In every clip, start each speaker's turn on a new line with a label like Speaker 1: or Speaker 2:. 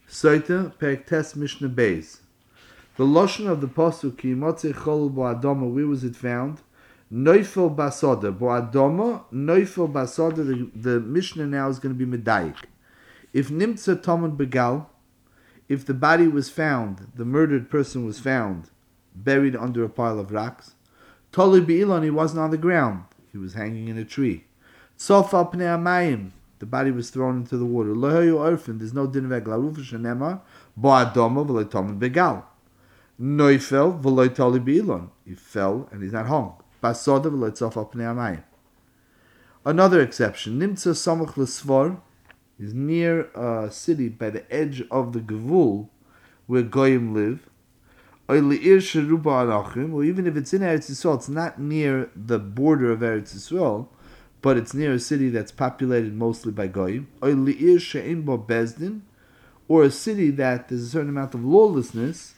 Speaker 1: Soita Perek Tes Mishnah Beis. The lashon of the pasuk Ki Motzei Chol Bo Adama. Where was it found? Noifel Basada Bo Adama. Noifel Basada. The Mishnah now is going to be medayik. If Nimtza Tomon Begal, if the body was found, the murdered person was found buried under a pile of rocks. Toli Be'ilon, he wasn't on the ground, he was hanging in a tree. Tzof Al Pnei Hamayim, the body was thrown into the water. Lo Hayu Orphan, there's no din of Eglaruf Shenemar Bo Adama V'Lo Tomon Begal. Noifel V'Lo Toli Be'ilon, he fell and he's not hung. Basada V'Lo Tzof Al Pnei Hamayim. Another exception, Nimtza Samach L'Svar, is near a city by the edge of the Gevul where Goyim live. Or even if it's in Eretz Yisrael, it's not near the border of Eretz Yisrael, but it's near a city that's populated mostly by Goyim. Or a city that there's a certain amount of lawlessness.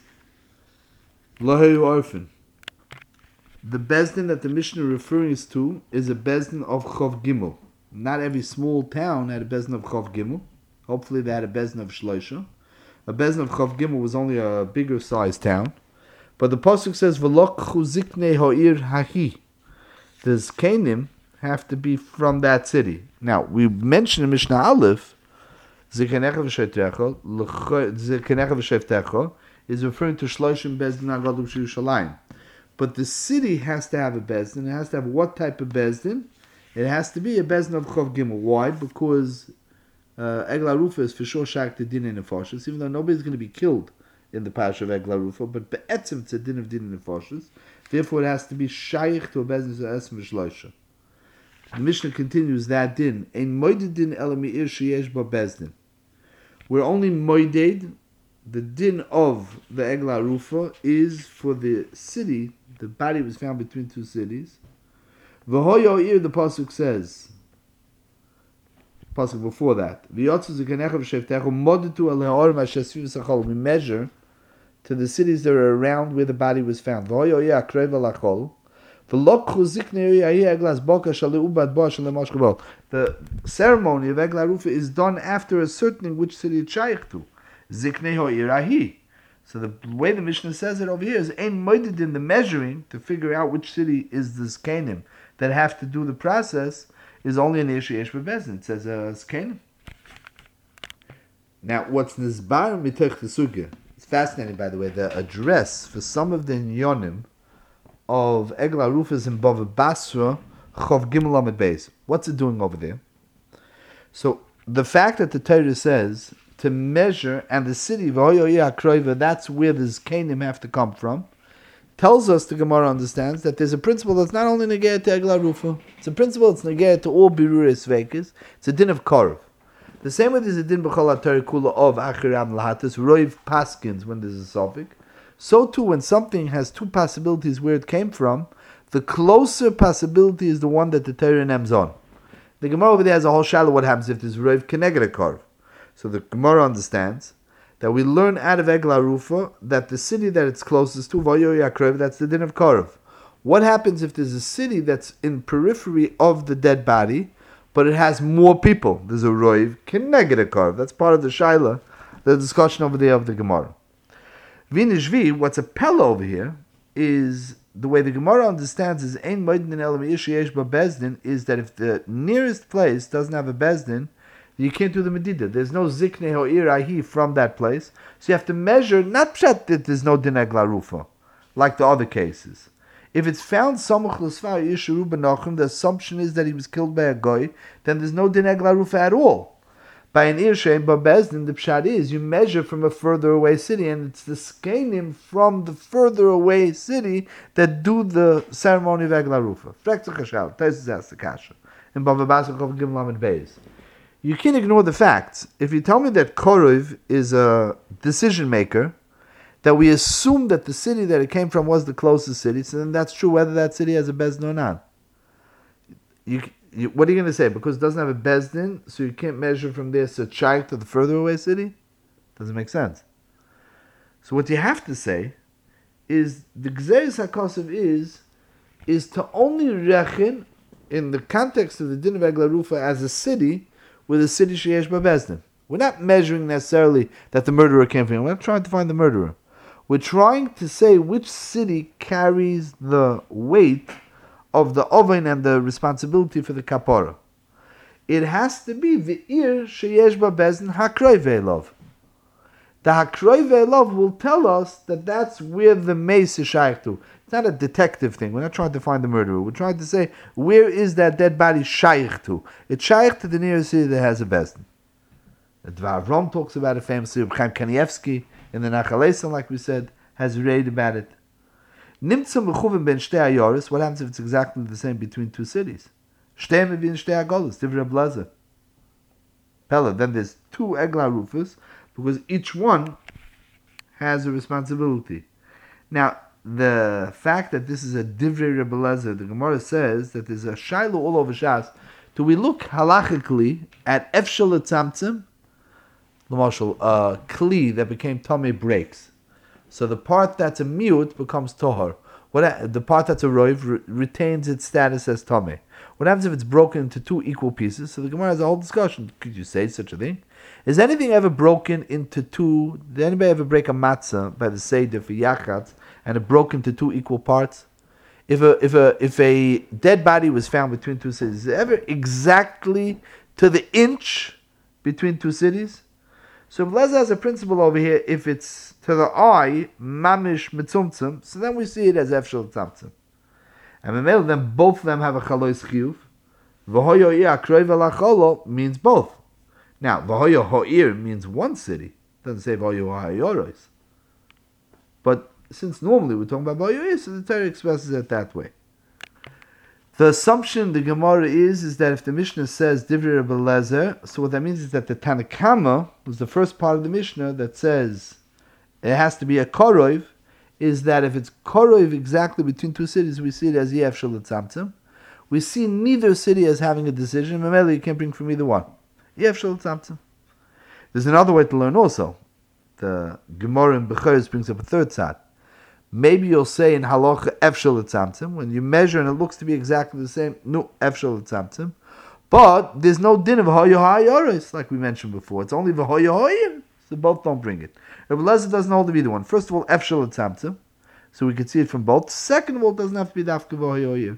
Speaker 1: The Bezdin that the Mishnah refers to is a Bezdin of Chov Gimel. Not every small town had a Bezdin of Chov Gimel. Hopefully they had a Bezdin of Shloisha. A Bezdin of Chov Gimel was only a bigger sized town. But the pasuk says, "V'lokchu ziknei ha'ir hahi." The Zkanim have to be from that city. Now we mentioned in Mishnah Aleph, Zikanecha v'shevtecha is referring to Shloshim Bezdin Agadol Yerushalayim. But the city has to have a Bezdin. It has to have what type of Bezdin? It has to be a Bezdin of Chov Gimel. Why? Because Egla Rufa is for sure shak to din in nefashos, even though nobody's going to be killed in the parsha of Egla Rufa, but be'etzim it's a din of nefashos. Therefore, it has to be shaykh to a Bezdin of Esem V'Shloisha. The Mishnah continues that din ein moeded din ela me'ir sheyesh ba Bezdin. We're only moeded. The din of the Egla Rufa is for the city. The body was found between two cities. V'hoyo the pasuk says, pasuk before that, we measure to the cities that are around where the body was found. The ceremony of Egla Rufa is done after ascertaining which city it's shaykh to. So the way the Mishnah says it over here is ein moeded in the measuring to figure out which city is the Zkanim that have to do the process is only an Yesh Bebezdin. It says Zkanim. Now, what's Nizbar Mitoch the Sugya? It's fascinating, by the way, the address for some of the Nyonim of Egla Rufas in Bava Basra, Chov Gimel Amid Beis. What's it doing over there? So, the fact that the Torah says to measure, and the city, that's where the Zkanim have to come from, tells us, the Gemara understands, that there's a principle that's not only negayah to Egla Rufa, it's a principle that's negayah to all Birurei Sveikis, it's a din of Korov. The same way there's a din b'chol HaTorah Kula of Achiram Lahatis, Roiv Paskins, when there's a suffix, so too when something has two possibilities where it came from, the closer possibility is the one that the Torah names on. The Gemara over there has a whole shallow what happens if there's Roiv Keneged Korov. So the Gemara understands that we learn out of Egla Rufa that the city that it's closest to, that's the din of Korov. What happens if there's a city that's in periphery of the dead body, but it has more people? There's a Roiv Keneged Korov. That's part of the Shaila, the discussion over there of the Gemara. Vinishvi, what's a pella over here, is the way the Gemara understands is Ein Moedin Ela Me'ir Sheyesh Ba Bezdin, is that if the nearest place doesn't have a Bezdin, you can't do the medida. There's no ziknei ha'ir ahi from that place. So you have to measure, not pshat that there's no din Egla Rufa, like the other cases. If it's found samuch l'svar yisharu b'nachim, the assumption is that he was killed by a goy, then there's no din Egla Rufa at all. By an ir shein b'bezdin, the pshat is you measure from a further away city, and it's the skenim from the further away city that do the ceremony of Egla Rufa. Frek tzachashal, Taisus asks the kasha. In Bava Basra Chov Gimel Amid Beis. You can't ignore the facts. If you tell me that Korov is a decision maker, that we assume that the city that it came from was the closest city, so then that's true whether that city has a Bezdin or not. What are you going to say? Because it doesn't have a Bezdin, so you can't measure from there Sachayk to the further away city? Doesn't make sense. So what you have to say is the Gzeres HaKosev is to only rechen in the context of the Din of Egla Rufa as a city with a city sheyesh ba Bezdin. We're not measuring necessarily that the murderer came from him. We're not trying to find the murderer. We're trying to say which city carries the weight of the oven and the responsibility for the kapara. It has to be the ir sheyesh ba bezin hakroi ve'elov. The hakroi ve'elov will tell us that that's where the mace is shaykh to. It's not a detective thing. We're not trying to find the murderer. We're trying to say, where is that dead body shaykh to? It's shaykh to the nearest city that has a bezin. The Dvar Avram talks about it famously. Reb Chaim Kanievsky in the Nachal Eson, like we said, has read about it. Nimtza mechuvim ben shtei ayoris. What happens if it's exactly the same between two cities? Shtei mevin shtei agolos. Divrei Blazer. Pella. Then there's two Eglah Rufus because each one has a responsibility. Now, the fact that this is a Divrei Rebbe Lezer, the Gemara says that there's a Shiloh all over Shas. Do we look halachically at Efshel Etzamtzim? L'mashal, a kli that became Tomei breaks. So the part that's a miut becomes tohar. The part that's a roiv retains its status as Tomei. What happens if it's broken into two equal pieces? So the Gemara has a whole discussion. Could you say such a thing? Is anything ever broken into two? Did anybody ever break a matzah by the Seder for Yachatz and it broke into two equal parts? If a dead body was found between two cities, is it ever exactly to the inch between two cities? So Blazer has a principle over here. If it's to the eye, mamish mitzumtzum, so then we see it as efshel tzamtzum. And then both of them have a chalois chiyuv. V'hoyo ir akroiv elacholo means both. Now v'hoyo ho'ir means one city. It doesn't say v'hoyo ha'yoros. But since normally we're talking about v'hoyo ir, so the Torah expresses it that way. The assumption the Gemara is that if the Mishnah says Divrei Rebbe Lezer, so what that means is that the Tanakama was the first part of the Mishnah that says it has to be a korov, is that if it's korov exactly between two cities, we see it as Yef Shel Tzamtzim. We see neither city as having a decision. Mameli, you can't bring from either one. Yef Shel Tzamtzim. There's another way to learn also. The Gemara in Bechoros brings up a third side. Maybe you'll say in halacha efshel etzamtzim, when you measure and it looks to be exactly the same, no efshel etzamtzim. But there's no din of hoya ha'yoros, like we mentioned before. It's only v'hoya hoya, so both don't bring it. Rebbe Lezer doesn't hold to be the one. First of all, efshel etzamtzim, so we can see it from both. Second of all, it doesn't have to be dafka v'hoya hoya.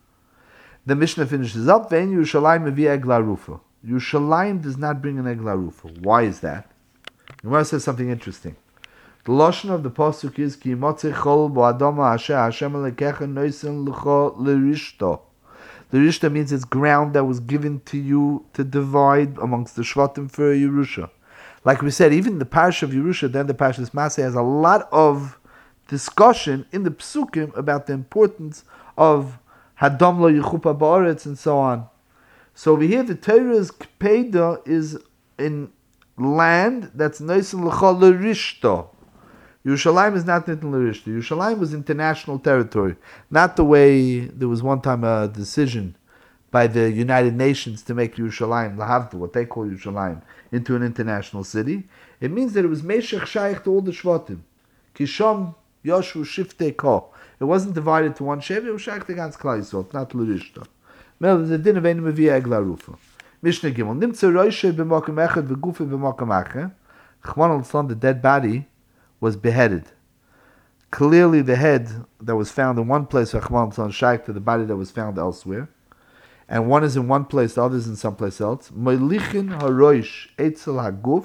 Speaker 1: The Mishnah finishes up, ve'en Yerushalayim mevi egla rufa. Yerushalayim does not bring an egla rufa. Why is that? The Gemara says something interesting. The lashon of the pasuk is ki motzei chol bo adama asher Hashem alekecha noisen l'cho l'rishto. The rishta means it's ground that was given to you to divide amongst the shvatim for Yerusha. Like we said, even the parish of Yerusha, then the parish of Maseh, has a lot of discussion in the psukim about the importance of hadam lo yechupa ba'aretz and so on. So over here, the Torah's kpeda is in land that's noisen l'cho l'rishto. Yerushalayim is not Nitin L'Rishta. Yerushalayim was international territory. Not the way there was one time a decision by the United Nations to make Yerushalayim, Lahavdil, what they call Yerushalayim, into an international city. It means that it was Meshech Shaykh to all the Shvatim. Kisham Yoshu Shiftei Ko. It wasn't divided to one Shev, it was Shaykh to Gans Klal Yisrael, not L'Rishta. Mel, the din of Ein Mevia Egla Rufa. Mishnah Gimel. Nimtze Roishe b'makam echad v'gufe b'makam acher. Chman al-Tzlan, the dead body, was beheaded. Clearly the head that was found in one place, Rahman shaykh to the body that was found elsewhere. And one is in one place, the other is in someplace else. Moilichin haroish etzel haguf.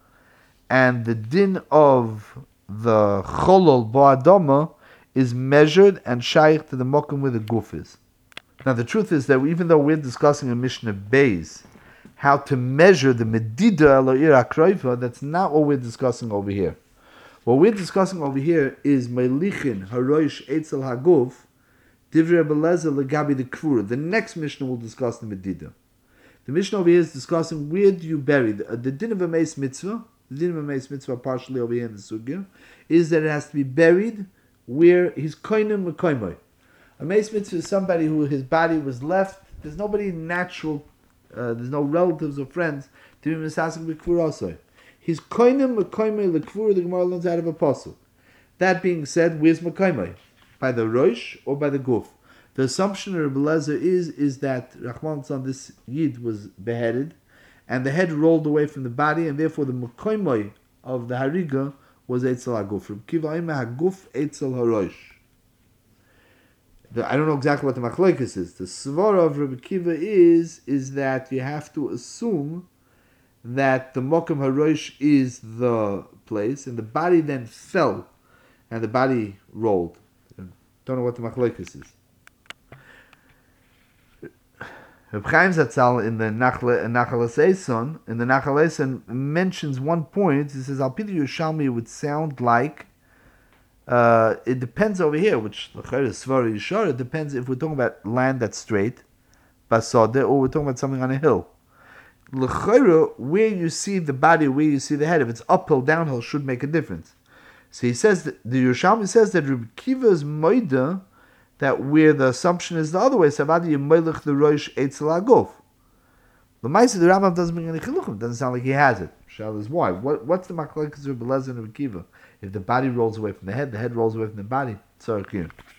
Speaker 1: And the din of the cholol bo'adama is measured and shaykh to the mokum where the guf is. Now the truth is that even though we're discussing a Mishnah Beis, how to measure the medida eloir akroiva, that's not what we're discussing over here. What we're discussing over here is Melichin Haroish Eitzel Haguf Divrei Rebbe Lezer Legabi the Kvura. The next Mishnah will discuss the Medida. The Mishnah over here is discussing where do you bury the din of a Meis Mitzvah. The din of a Meis Mitzvah, partially over here in the Sugya, is that it has to be buried where he's koinem mekoimoi. A Meis Mitzvah is somebody who his body was left. There's nobody natural. There's no relatives or friends to be misasik b'kvura also. He's koinem mekoimoi lekvura. The Gemara learns out of a pasuk. That being said, where's mekoimoi? By the rosh or by the guf? The assumption of Rebbe Lezer is that Rahman son, this Yid was beheaded, and the head rolled away from the body, and therefore the Mekoimoi of the Hariga was Eitzel HaGuf. Reb Kiva Omer HaGuf Eitzel HaRosh. I don't know exactly what the Machlokes is. The Svara of Reb Kiva is that you have to assume that the Mokum HaRosh is the place, and the body then fell, and the body rolled. Don't know what the Machlokes is. Reb Chaim Zatzal in the Nachal Eson mentions one point. He says, Al Pi Yerushalmi would sound like it depends over here, which is Svara Yishar. It depends if we're talking about land that's straight, Basada, or we're talking about something on a hill. L'chayra, where you see the body, where you see the head, if it's uphill, downhill, should make a difference. So he says that the Yerushalmi says that Reb Kiva's moida, that where the assumption is the other way, Savadi Yemelech the Rosh Eitzel HaGuf. The Maisa, the Rambam doesn't bring any chiluchim. Doesn't sound like he has it. Shal is why. What's the machlokes of Reb Elazar and Reb Kiva? If the body rolls away from the head rolls away from the body. Tzarek here.